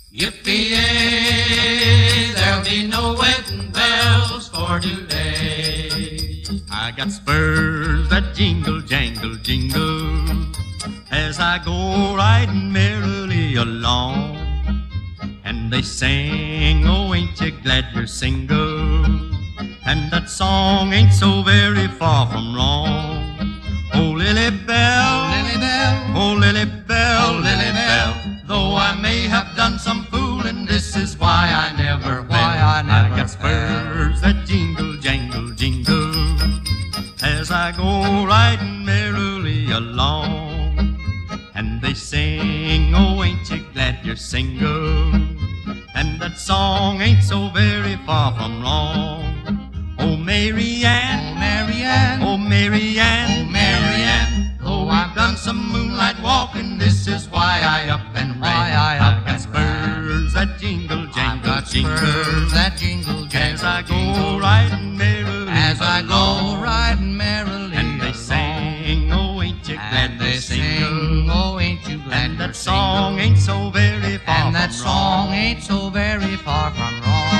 Yippee-yay, there'll be no wedding bells for today. I got spurs that jingle, jangle, jingle as I go riding merrily along. And they sing, oh, ain't you glad you're single? And that song ain't so very far from wrong. Oh, Lily Bell, Lily Bell, oh, Lily Bell, oh, Lily Bell, though I may have done some fooling, this is why I never fell. I got spurs that jingle, jangle, jingle as I go riding merrily along. And they sing, oh, ain't you glad you're single? And that song ain't so very far from wrong. Oh, Mary Ann, oh, Mary Ann, oh, Mary Ann, oh, Mary Ann, though I've done some moonlight walking, this is why I up and ran. I've got spurs that jingle, jangle, I've got spurs that jingle, jangle, as I go riding merrily, as I go riding merrily. And they sing, oh, ain't you glad and they you're single? sing, oh, ain't you glad And you're that song ain't so very far and that from song wrong. ain't so very far from wrong.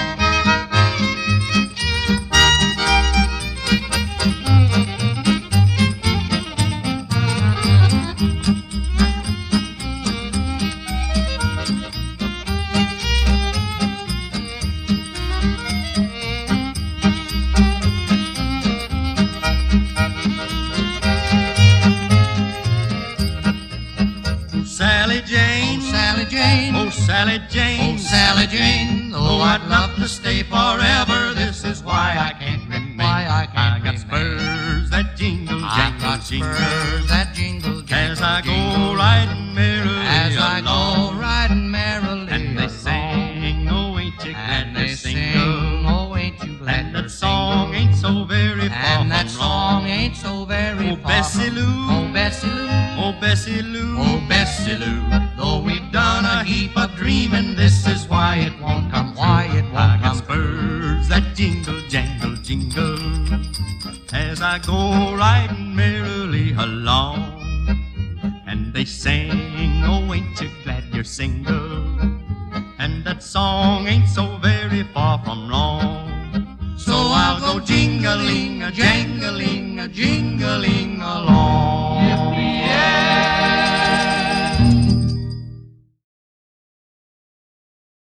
Sally Jane, Oh, Sally Jane, oh, Sally Jane, oh, Sally Jane, oh, I'd love to stay forever. This is why I can't remain. Why I can't got remain. spurs that jingle, I've jangle, got jingle spurs that jingle, jangle, as I jingle, go riding merrily as I along. go riding merrily And they along. sing, oh, ain't you glad And you're they sing, single? oh, ain't you glad And you're that song single? ain't so very far And that from song wrong. ain't so very Oh, far Bessie from Lou, oh, Bessie Lou, oh, Bessie Lou, oh, Bessie Lou, though we've done a heap of dreaming, this is why it won't come true. why it I won't got come spurs that jingle, jangle, jingle as I go riding merrily along. And they sing, oh, ain't you glad you're single? And that song ain't so very far from wrong. So I'll go jingling, a jangling, a jingling along.